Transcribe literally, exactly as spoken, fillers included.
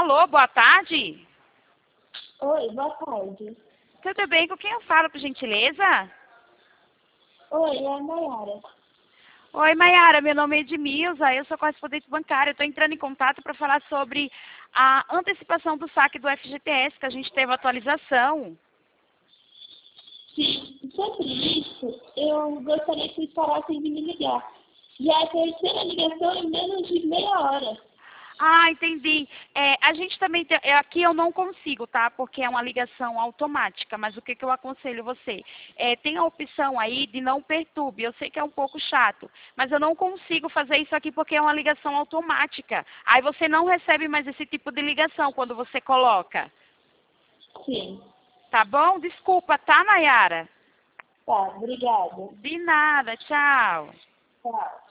Alô, boa tarde. Oi, boa tarde. Tudo bem? Com quem eu falo, por gentileza? Oi, é a Nayara. Oi, Mayara, meu nome é Edmilza, eu sou correspondente bancária. Eu estou entrando em contato para falar sobre a antecipação do saque do F G T S, que a gente teve atualização. Sim, sobre isso, eu gostaria que vocês parassem de me ligar. Já é a terceira ligação em menos de meia hora. Ah, entendi. É, a gente também tem, é, aqui eu não consigo, tá? Porque é uma ligação automática, mas o que, que eu aconselho você? É, tem a opção aí de não perturbe. Eu sei que é um pouco chato, mas eu não consigo fazer isso aqui porque é uma ligação automática. Aí você não recebe mais esse tipo de ligação quando você coloca. Sim. Tá bom? Desculpa, tá, Nayara? Tá, obrigada. De nada, tchau. Tchau.